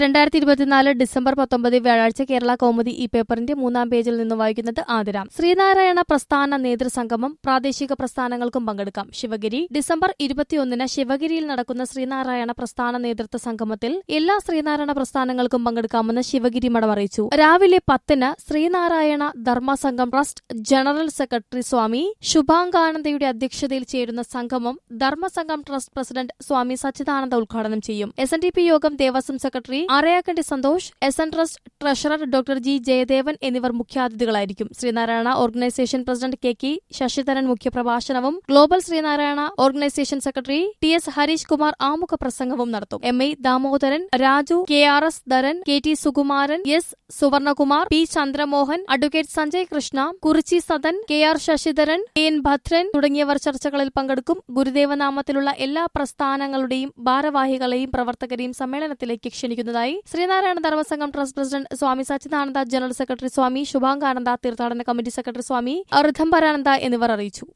2024 December 19 വ്യാഴാഴ്ച കേരള കൗമുദി ഈ പേപ്പറിന്റെ 3-ാം പേജിൽ നിന്ന് വായിക്കുന്നത് ആതിര. ശ്രീനാരായണ പ്രസ്ഥാന നേതൃസംഗമം പ്രാദേശിക പ്രസ്ഥാനങ്ങൾക്കും പങ്കെടുക്കാം. ശിവഗിരി. ഡിസംബർ 21 ശിവഗിരിയിൽ നടക്കുന്ന ശ്രീനാരായണ പ്രസ്ഥാന നേതൃത്വ സംഗമത്തിൽ എല്ലാ ശ്രീനാരായണ പ്രസ്ഥാനങ്ങൾക്കും പങ്കെടുക്കാമെന്ന് ശിവഗിരി മഠം അറിയിച്ചു. രാവിലെ 10 Sreenarayana Dharmasangham trust general secretary Swami ശുഭാംഗാനന്ദയുടെ അധ്യക്ഷതയിൽ ചേരുന്ന സംഗമം ധർമ്മസംഘം ട്രസ്റ്റ് പ്രസിഡന്റ് സ്വാമി സച്ചിദാനന്ദ ഉദ്ഘാടനം ചെയ്യും. SNDP Yogam Devaswom secretary Arayakkandi Santhosh, SN trust treasurer doctor G Jayadevan എന്നിവർ മുഖ്യാതിഥികളായിരിക്കും. Sreenarayana organisation president KK Sasidharan മുഖ്യപ്രഭാഷണവും global Sreenarayana organisation secretary TS Harish Kumar ആമുഖ പ്രസംഗവും നടത്തും. MI Damodaran, Raju, KRS Dharan, KT Sukumaran, S Suvarnakumar, P Chandramohan, advocate Sanjay Krishna, Kurichi Sadan, KR Sasidharan, KN Bhadran തുടങ്ങിയവർ ചർച്ചകളിൽ പങ്കെടുക്കും. ഗുരുദേവനാമത്തിലുള്ള എല്ലാ പ്രസ്ഥാനങ്ങളുടെയും ഭാരവാഹികളെയും പ്രവർത്തകരെയും സമ്മേളനത്തിലേക്ക് ക്ഷണിക്കുന്നതായി Sreenarayana Dharmasangham trust president Swami Sachidananda, general secretary Swami Shubhangananda, തീർത്ഥാടന കമ്മിറ്റി സെക്രട്ടറി സ്വാമി ഋഥംബരാനന്ദ എന്നിവർ അറിയിച്ചു.